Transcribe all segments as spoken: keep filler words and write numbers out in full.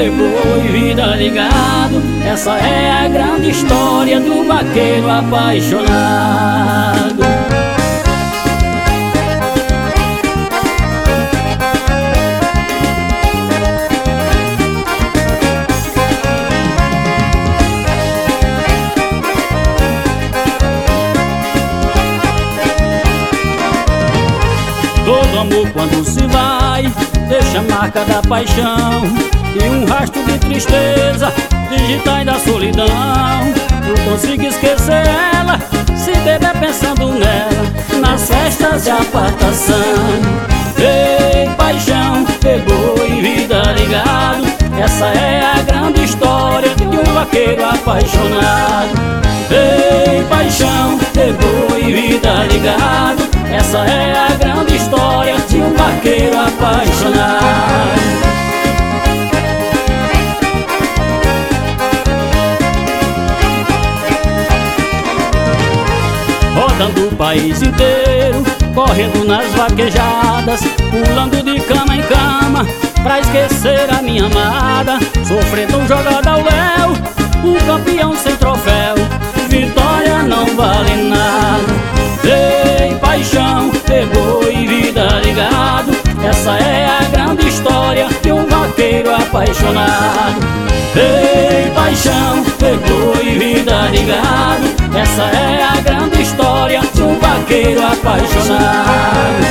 é boi, vida ligado. Essa é a grande história do vaqueiro apaixonado. Todo amor quando se vai deixa a marca da paixão e um rastro de tristeza digitais da solidão. Não consigo esquecer ela, se beber pensando nela, nas festas de apartação. Ei, paixão, pegou e vida ligado. Essa é a grande história de um vaqueiro apaixonado. Ei, paixão, pegou e vida ligado. Essa é a grande história de um vaqueiro apaixonado. Rodando o país inteiro, correndo nas vaquejadas, pulando de cama em cama pra esquecer a minha amada. Sofrendo um jogado ao léu, um campeão sem troféu, vitória não vale nada. Ei, paixão, pegou e vida ligado. Essa é a grande história de um vaqueiro apaixonado. Ei, paixão, pegou e vida ligado. Essa é a grande história de um vaqueiro apaixonado.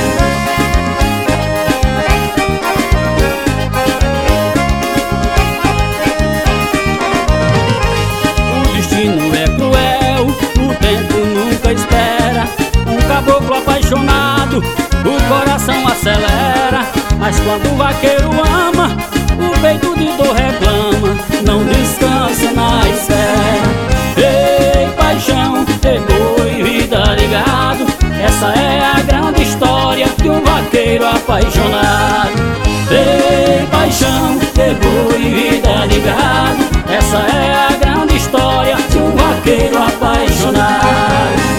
O destino é cruel, o tempo nunca espera. Um caboclo apaixonado, o coração acelera. Mas quando o vaqueiro ama, o peito de dor reclama, não descansa na espera. Ei, paixão, pegou e vida ligado. Essa é a grande história de um vaqueiro apaixonado. Ei, paixão, pegou e vida ligado. Essa é a grande história de um vaqueiro apaixonado.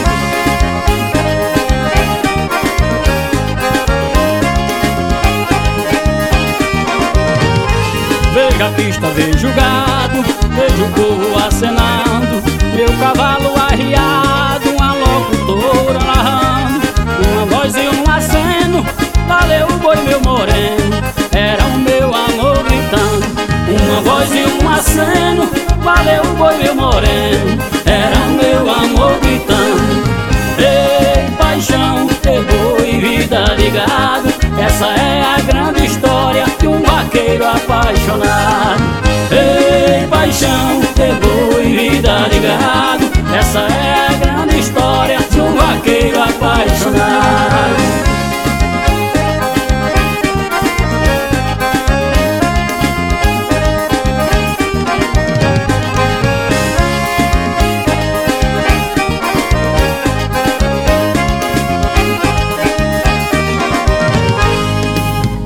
Vejo a pista, vejo o gado, vejo o povo acenando, meu cavalo arriado, uma locutora narrando, uma voz e um aceno, valeu o boi meu moreno, era o meu amor gritando. Uma voz e um aceno, valeu o boi meu moreno, era o meu amor gritando. Ei, paixão, pegou e vida ligado. Essa é a grande história de um vaqueiro apaixonado. Ei, paixão, pegou e vida ligado. Essa é a grande história de um vaqueiro apaixonado.